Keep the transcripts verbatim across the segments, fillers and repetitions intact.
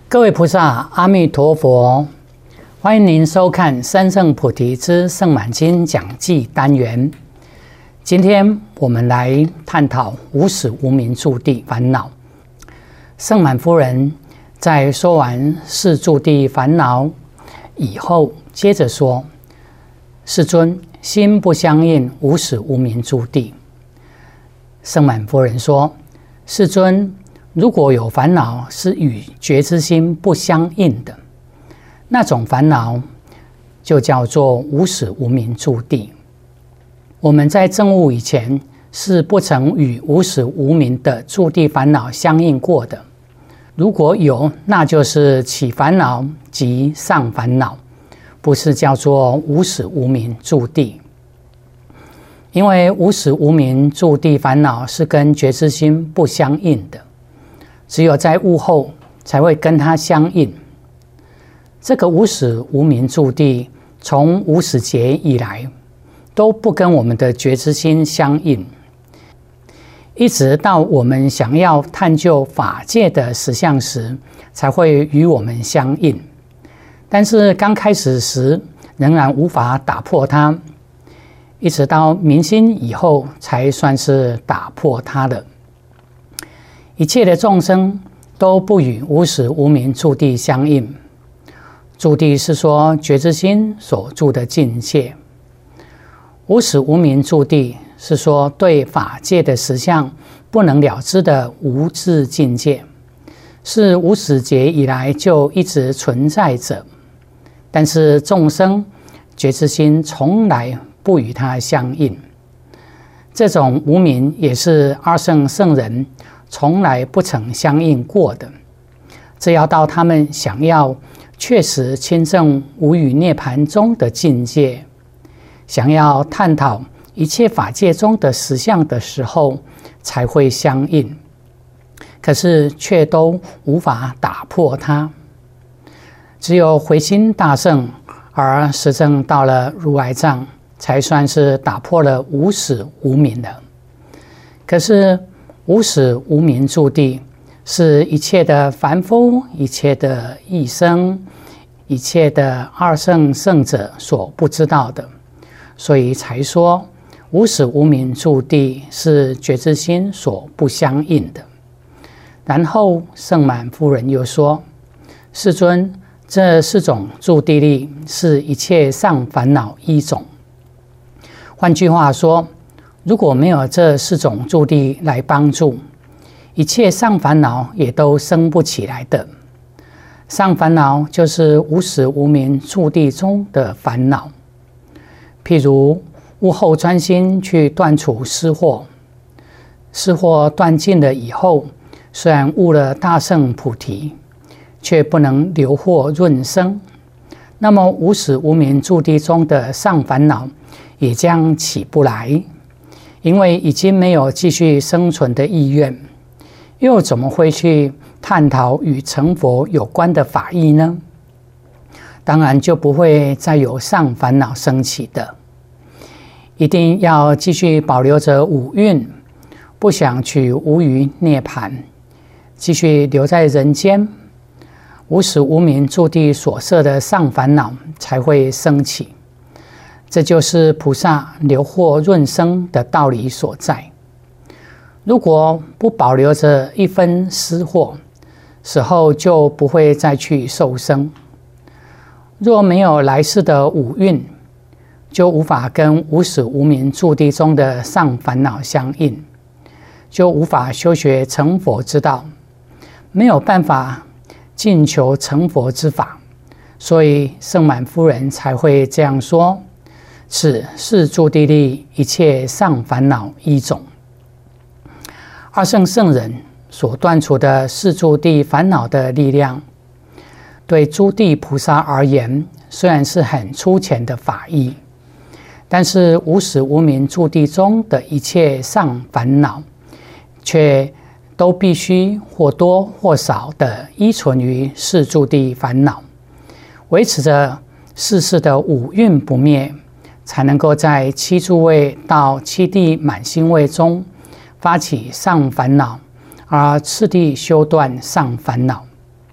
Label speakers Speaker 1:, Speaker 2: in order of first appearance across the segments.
Speaker 1: 各位菩萨，阿弥陀佛！欢迎您收看《三圣菩提之圣满经》讲记单元。今天我们来探讨无始无明住地烦恼。圣满夫人在说完四住地烦恼以后，接着说：“世尊，心不相应，无始无明住地。”圣满夫人说：“世尊，如果有烦恼是与觉知心不相应的，那种烦恼就叫做无始无明住地。我们在证悟以前是不曾与无始无明的住地烦恼相应过的。如果有，那就是起烦恼及上烦恼，不是叫做无始无明住地。因为无始无明住地烦恼是跟觉知心不相应的，只有在悟后才会跟它相应。这个无始无明住地从无始劫以来都不跟我们的觉知心相应，一直到我们想要探究法界的实相时才会与我们相应。但是刚开始时仍然无法打破它，一直到明心以后才算是打破它的。一切的众生都不与无始无明住地相应。住地是说觉知心所住的境界，无始无明住地是说对法界的实相不能了知的无智境界，是无始劫以来就一直存在着，但是众生觉知心从来不与它相应。这种无明也是二圣圣人从来不曾相应过的。这要到他们想要确实亲证无余涅盘中的境界，想要探讨一切法界中的实相的时候才会相应，可是却都无法打破它。只有回心大圣而实证到了如来藏，才算是打破了无始无明的。可是无始无明住地是一切的凡夫、一切的异生、一切的二圣圣者所不知道的，所以才说无始无明住地是觉知心所不相应的。然后圣满夫人又说：“世尊，这四种住地力是一切上烦恼一种。换句话说，如果没有这四种住地来帮助，一切上烦恼也都生不起来的。上烦恼就是无始无明住地中的烦恼，譬如悟后专心去断除私货，私货断尽了以后，虽然悟了大圣菩提，却不能留祸润生，那么无始无明住地中的上烦恼也将起不来，因为已经没有继续生存的意愿，又怎么会去探讨与成佛有关的法义呢？当然就不会再有上烦恼升起的。一定要继续保留着五蕴，不想去无余涅槃，继续留在人间，无始无明住地所设的上烦恼才会升起。这就是菩萨留祸润生的道理所在。如果不保留着一分私货，死后就不会再去受生。若没有来世的五蕴，就无法跟无始无明住地中的上烦恼相应，就无法修学成佛之道，没有办法进求成佛之法。所以圣满夫人才会这样说：此是住地力一切上烦恼一种。二圣圣人所断除的四住地烦恼的力量，对诸地菩萨而言，虽然是很粗浅的法义，但是无始无明住地中的一切上烦恼，却都必须或多或少的依存于四住地烦恼，维持着世事的五蕴不灭，才能够在七住位到七地满心位中发起上烦恼，而次第修断上烦恼。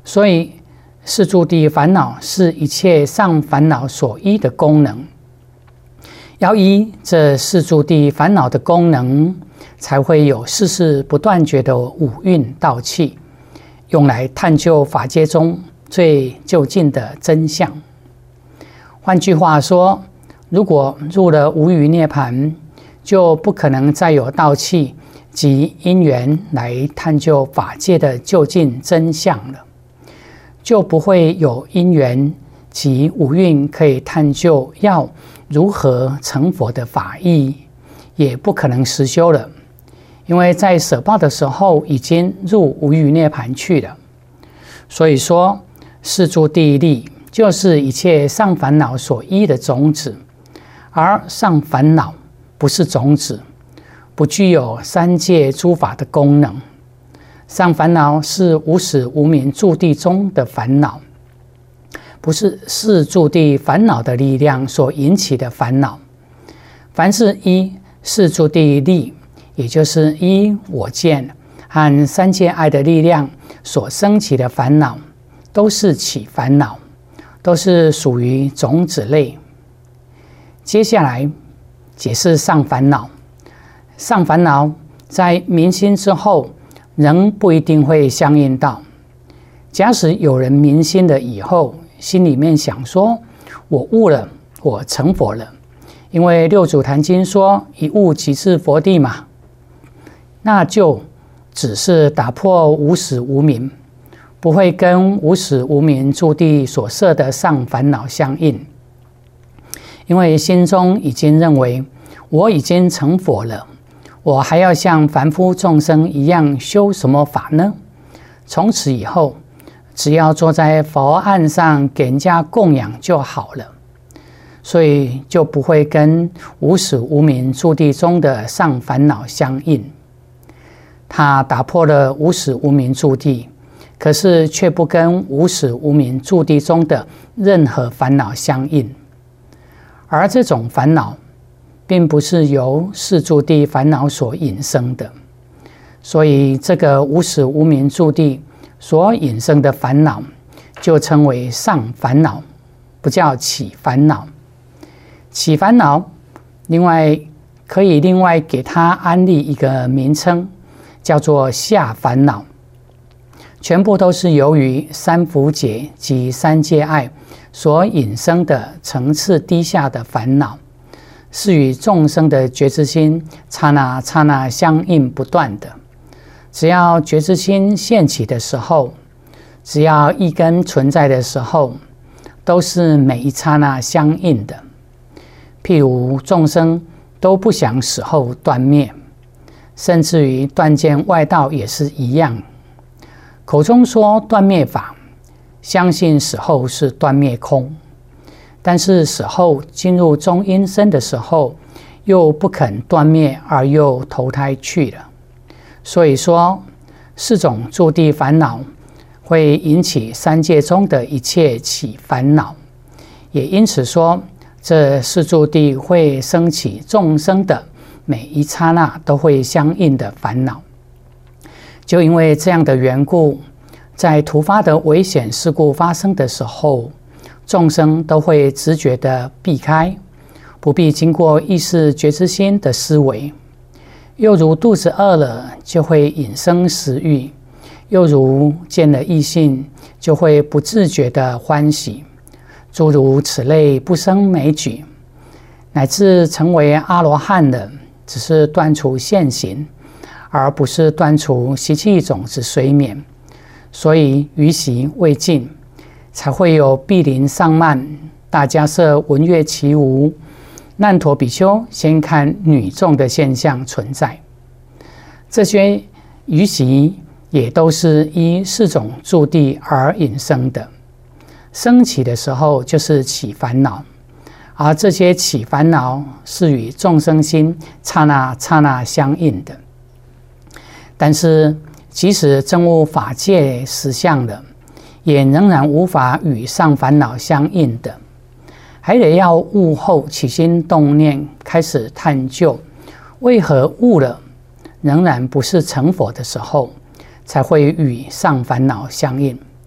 Speaker 1: 所以四住地烦恼是一切上烦恼所依的功能。要依这四住地烦恼的功能，才会有世世不断绝的五蕴道气，用来探究法界中最究竟的真相。换句话说，如果入了无余涅槃，就不可能再有道气及因缘来探究法界的究竟真相了，就不会有因缘及五蕴可以探究要如何成佛的法义，也不可能实修了，因为在舍报的时候已经入无余涅槃去了。所以说，四住地力就是一切上烦恼所依的种子，而上烦恼不是种子，不具有三界诸法的功能。上烦恼是无始无明住地中的烦恼，不是四住地烦恼的力量所引起的烦恼。凡是依四住地力，也就是依我见和三界爱的力量所生起的烦恼，都是起烦恼，都是属于种子类。接下来解释上烦恼。上烦恼在明心之后，仍不一定会相应到。假使有人明心了以后，心里面想说，我悟了，我成佛了，因为六祖坛经说一悟即是佛地嘛，那就只是打破无始无明，不会跟无始无明住地所设的上烦恼相应，因为心中已经认为我已经成佛了，我还要像凡夫众生一样修什么法呢？从此以后，只要坐在佛案上给人家供养就好了，所以就不会跟无始无明住地中的上烦恼相应。他打破了无始无明住地，可是却不跟无始无明住地中的任何烦恼相应。而这种烦恼并不是由四住地烦恼所引生的，所以这个无始无明住地所引生的烦恼就称为上烦恼，不叫起烦恼。起烦恼另外可以另外给它安立一个名称，叫做下烦恼，全部都是由于三伏解及三界爱所引生的层次低下的烦恼，是与众生的觉知心刹那刹那相应不断的。只要觉知心现起的时候，只要一根存在的时候，都是每一刹那相应的。譬如众生都不想死后断灭，甚至于断见外道也是一样。口中说断灭法，相信死后是断灭空，但是死后进入中阴身的时候，又不肯断灭，而又投胎去了。所以说，四种住地烦恼会引起三界中的一切起烦恼，也因此说，这四住地会生起众生的每一刹那都会相应的烦恼。就因为这样的缘故，在突发的危险事故发生的时候，众生都会直觉的避开，不必经过意识觉知心的思维。又如肚子饿了就会引生食欲，又如见了异性就会不自觉的欢喜，诸如此类不胜枚举。乃至成为阿罗汉的，只是断除现行，而不是断除习气种子随眠，所以余习未尽，才会有毗邻上慢、大迦叶闻乐其无、难陀比丘先看女众的现象存在。这些余习也都是依四种住地而引生的，升起的时候就是起烦恼，而这些起烦恼是与众生心刹那刹那相应的。但是即使证悟法界实相了，也仍然无法与上烦恼相应的，还得要悟后起心动念，开始探究为何悟了仍然不是成佛的时候，才会与上烦恼相应。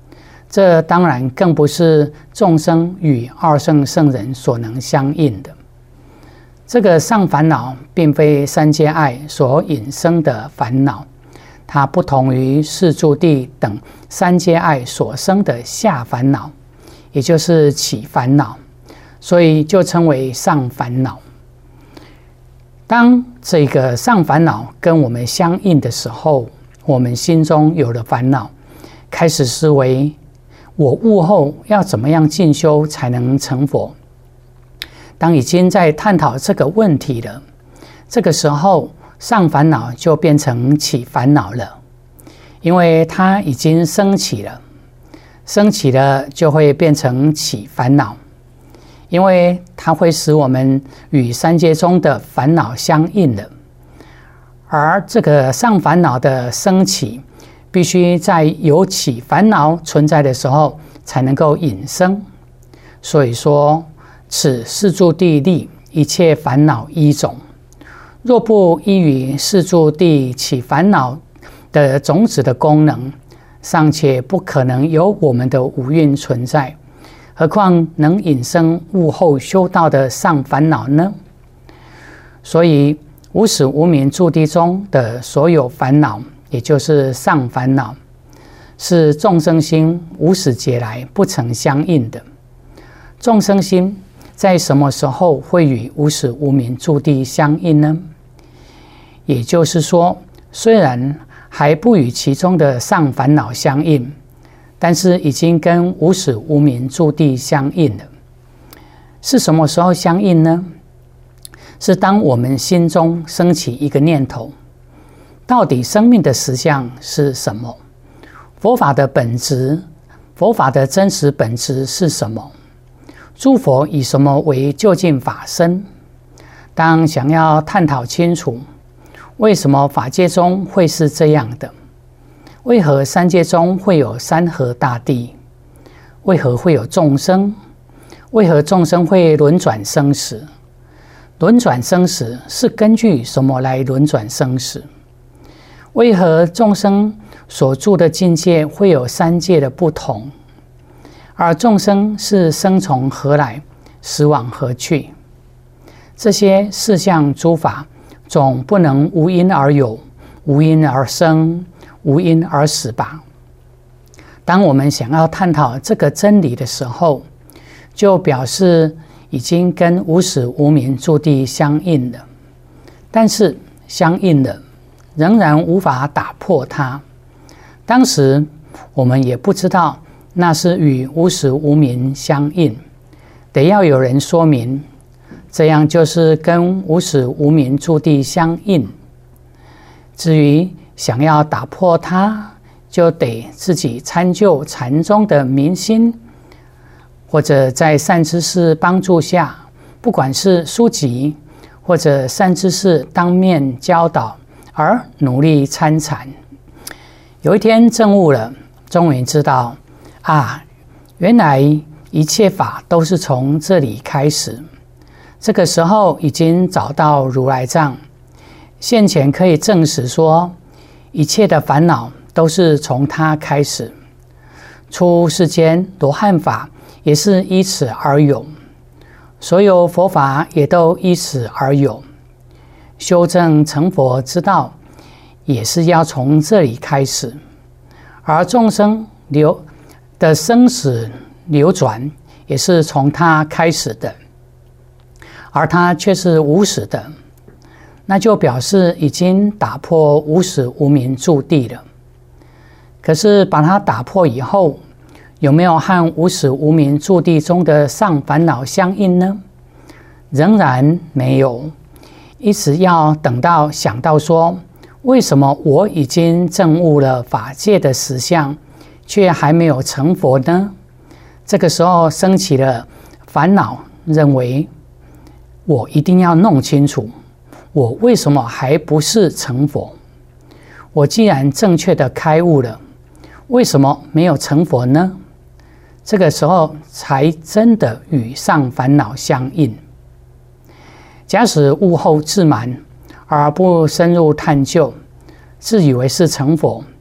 Speaker 1: 这当然更不是众生与二圣圣人所能相应的。这个上烦恼并非三界爱所引生的烦恼，它不同于四住地等三界爱所生的下烦恼，也就是起烦恼，所以就称为上烦恼。当这个上烦恼跟我们相应的时候，我们心中有了烦恼，开始思维我悟后要怎么样进修才能成佛。当已经在探讨这个问题了，这个时候上烦恼就变成起烦恼了，因为它已经升起了，升起了就会变成起烦恼，因为它会使我们与三界中的烦恼相应了。而这个上烦恼的升起，必须在有起烦恼存在的时候才能够引生。所以说，此四住地立一切烦恼一种，若不依于四住地起烦恼的种子的功能，尚且不可能有我们的五蕴存在，何况能引生悟后修道的上烦恼呢？所以无始无明住地中的所有烦恼，也就是上烦恼，是众生心无始劫来不曾相应的。众生心在什么时候会与无始无明住地相应呢？也就是说，虽然还不与其中的上烦恼相应，但是已经跟无始无明住地相应了。是什么时候相应呢？是当我们心中升起一个念头，到底生命的实相是什么？佛法的本质，佛法的真实本质是什么？诸佛以什么为究竟法身？当想要探讨清楚，为什么法界中会是这样的？为何三界中会有山河大地？为何会有众生？为何众生会轮转生死？轮转生死是根据什么来轮转生死？为何众生所住的境界会有三界的不同？而众生是生从何来，死往何去？这些四项诸法总不能无因而有，无因而生，无因而死吧。当我们想要探讨这个真理的时候，就表示已经跟无始无明住地相应了，但是相应了仍然无法打破它。当时我们也不知道那是与无始无明相应，得要有人说明，这样就是跟无始无明住地相应。至于想要打破它，就得自己参究禅宗的明心，或者在善知识帮助下，不管是书籍或者善知识当面教导，而努力参禅。有一天证悟了，终于知道啊，原来一切法都是从这里开始。这个时候已经找到如来藏，现前可以证实说，一切的烦恼都是从它开始。出世间罗汉法也是依此而有，所有佛法也都依此而有。修正成佛之道，也是要从这里开始。而众生流的生死流转，也是从它开始的，而它却是无始的，那就表示已经打破无始无明住地了。可是把它打破以后，有没有和无始无明住地中的上烦恼相应呢？仍然没有，一直要等到想到说，为什么我已经证悟了法界的实相，却还没有成佛呢？这个时候升起了烦恼，认为我一定要弄清楚，我为什么还不是成佛？我既然正确的开悟了，为什么没有成佛呢？这个时候才真的与上烦恼相应。假使悟后自满，而不深入探究，自以为是成佛，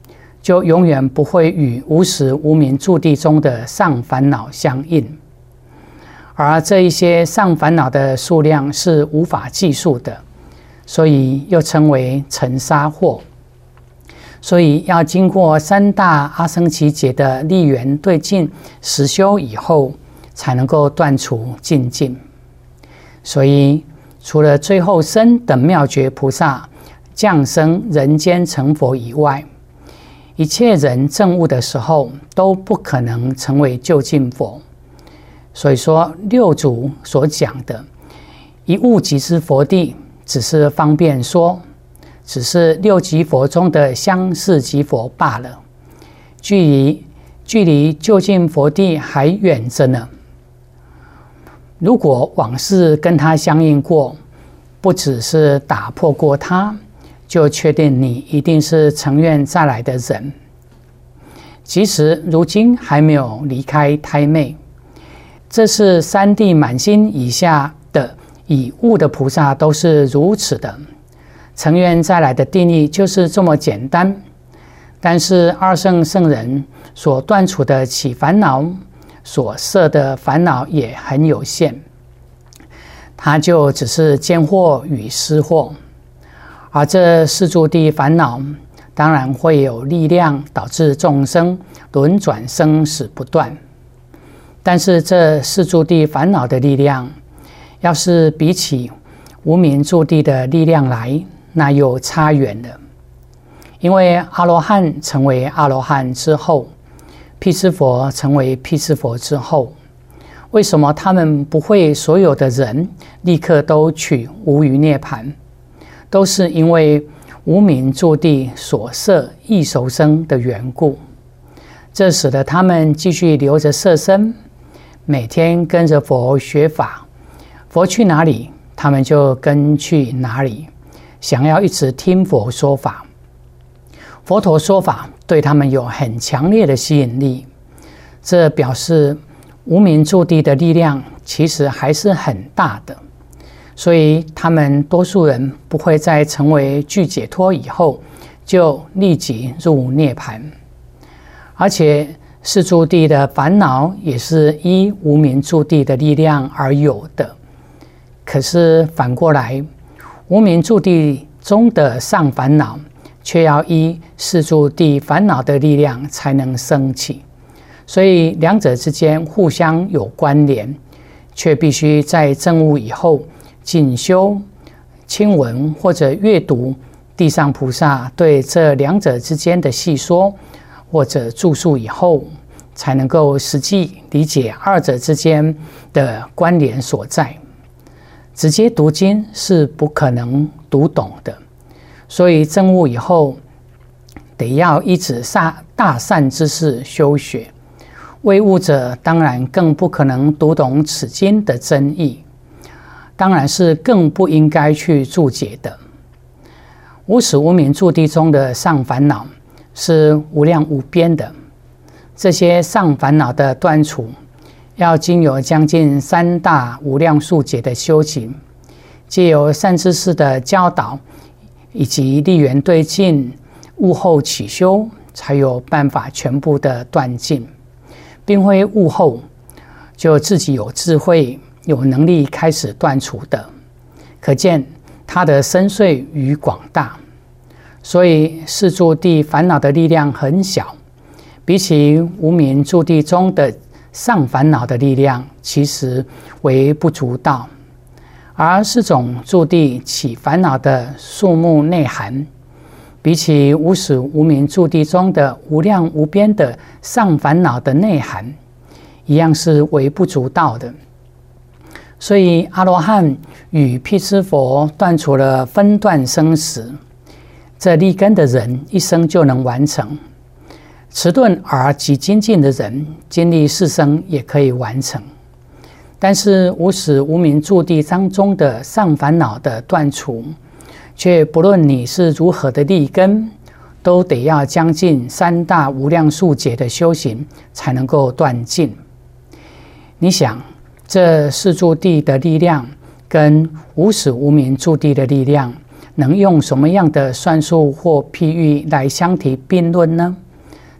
Speaker 1: 就永远不会与无始无明住地中的上烦恼相应。而这一些上烦恼的数量是无法计数的，所以又称为尘沙惑。所以要经过三大阿僧祇劫的历缘对境实修以后，才能够断除尽境。所以除了最后生等妙觉菩萨降生人间成佛以外，一切人证悟的时候都不可能成为究竟佛。所以说六祖所讲的一物即是佛地，只是方便说，只是六级佛中的相似级佛罢了，距离距离究竟佛地还远着呢。如果往事跟他相应过，不只是打破过他，就确定你一定是成愿再来的人。即使如今还没有离开胎妹，这是三谛满心以下的以悟的菩萨都是如此的。成愿再来的定义就是这么简单，但是二圣圣人所断除的起烦恼，所摄的烦恼也很有限，它就只是见惑与思惑。而这四诸地烦恼当然会有力量导致众生轮转生死不断，但是这四诸地烦恼的力量要是比起无明诸地的力量来，那又差远了。因为阿罗汉成为阿罗汉之后，辟支佛成为辟支佛之后，为什么他们不会所有的人立刻都取无余涅盘？都是因为无明诸地所摄异熟生的缘故，这使得他们继续留着色身，每天跟着佛学法，佛去哪里，他们就跟去哪里，想要一直听佛说法。佛陀说法对他们有很强烈的吸引力，这表示无明诸地的力量其实还是很大的，所以他们多数人不会在成为具解脱以后就立即入涅槃。而且四诸地的烦恼也是依无明诸地的力量而有的，可是反过来，无明诸地中的上烦恼却要依四诸地烦恼的力量才能升起，所以两者之间互相有关联，却必须在证悟以后进修、亲闻或者阅读地上菩萨对这两者之间的细说或者著述以后，才能够实际理解二者之间的关联所在。直接读经是不可能读懂的，所以证悟以后得要依止大善之事修学。未悟者当然更不可能读懂此经的真意，当然是更不应该去注解的。无始无明诸地中的上烦恼是无量无边的，这些上烦恼的断除，要经由将近三大无量数劫的修行，藉由善知识的教导，以及立缘对境、悟后起修，才有办法全部的断尽，并非悟后就自己有智慧、有能力开始断除的。可见它的深邃与广大。所以四诸地烦恼的力量很小，比起无明诸地中的上烦恼的力量，其实微不足道。而四种诸地起烦恼的数目内涵，比起无始无明诸地中的无量无边的上烦恼的内涵，一样是微不足道的。所以阿罗汉与辟支佛断除了分段生死，这立根的人一生就能完成。迟钝而极精进的人，经历四生也可以完成。但是无始无明诸地当中的上烦恼的断除，却不论你是如何的立根，都得要将近三大无量数劫的修行才能够断尽。你想，这四诸地的力量跟无始无明诸地的力量，能用什么样的算术或譬喻来相提并论呢？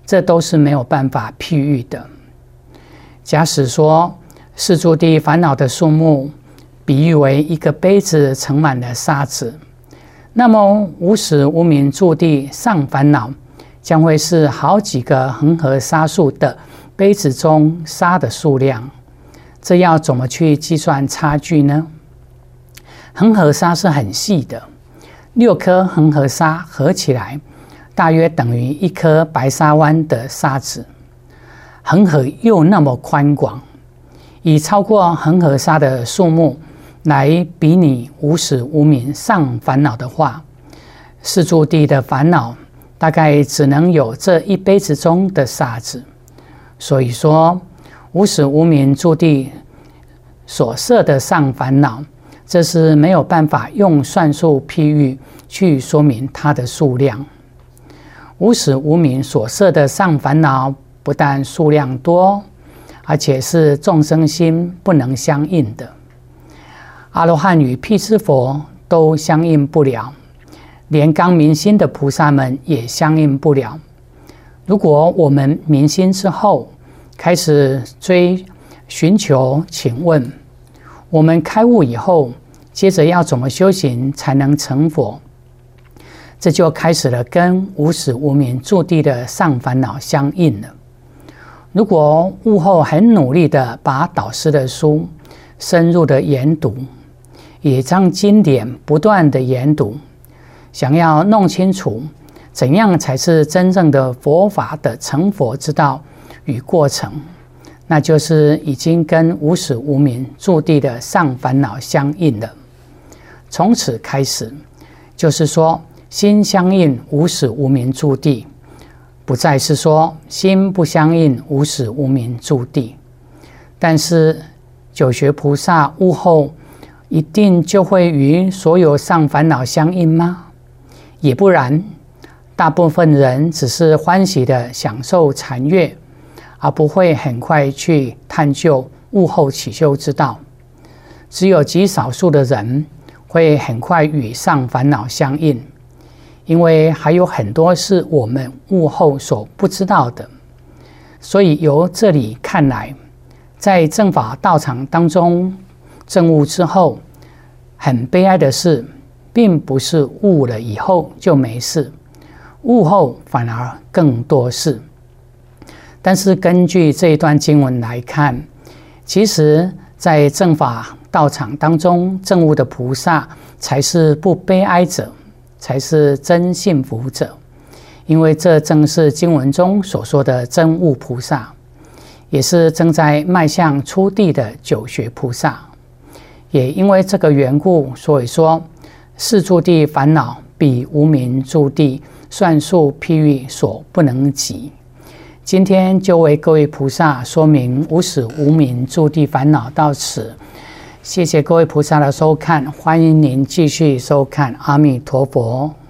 Speaker 1: 这都是没有办法譬喻的。假使说世诸地烦恼的数目比喻为一个杯子盛满了沙子，那么无始无明诸地上烦恼将会是好几个恒河沙数的杯子中沙的数量。这要怎么去计算差距呢？恒河沙是很细的，六颗恒河沙合起来大约等于一颗白沙湾的沙子。恒河又那么宽广，以超过恒河沙的数目来比拟无始无明上烦恼的话，世诸地的烦恼大概只能有这一杯子中的沙子。所以说无始无明诸地所设的上烦恼，这是没有办法用算术譬喻去说明它的数量。无始无明所设的上烦恼不但数量多，而且是众生心不能相应的。阿罗汉与辟支佛都相应不了，连刚明心的菩萨们也相应不了。如果我们明心之后开始追寻求，请问我们开悟以后，接着要怎么修行才能成佛？这就开始了跟无始无明诸地的上烦恼相应了。如果悟后很努力的把导师的书深入的研读，也将经典不断的研读，想要弄清楚怎样才是真正的佛法的成佛之道与过程，那就是已经跟无始无明诸地的上烦恼相应了。从此开始，就是说心相应无始无明诸地，不再是说心不相应无始无明诸地。但是九学菩萨悟后一定就会与所有上烦恼相应吗？也不然，大部分人只是欢喜的享受禅悦，而不会很快去探究悟后起修之道。只有极少数的人会很快与上烦恼相应，因为还有很多是我们悟后所不知道的。所以由这里看来，在正法道场当中证悟之后，很悲哀的是，并不是悟了以后就没事，悟后反而更多事。但是根据这一段经文来看，其实在正法道场当中证悟的菩萨才是不悲哀者，才是真幸福者，因为这正是经文中所说的真悟菩萨，也是正在迈向初地的九学菩萨。也因为这个缘故，所以说世诸地烦恼比无明诸地算术譬喻所不能及。今天就为各位菩萨说明无始无明诸地烦恼到此，谢谢各位菩萨的收看，欢迎您继续收看。阿弥陀佛。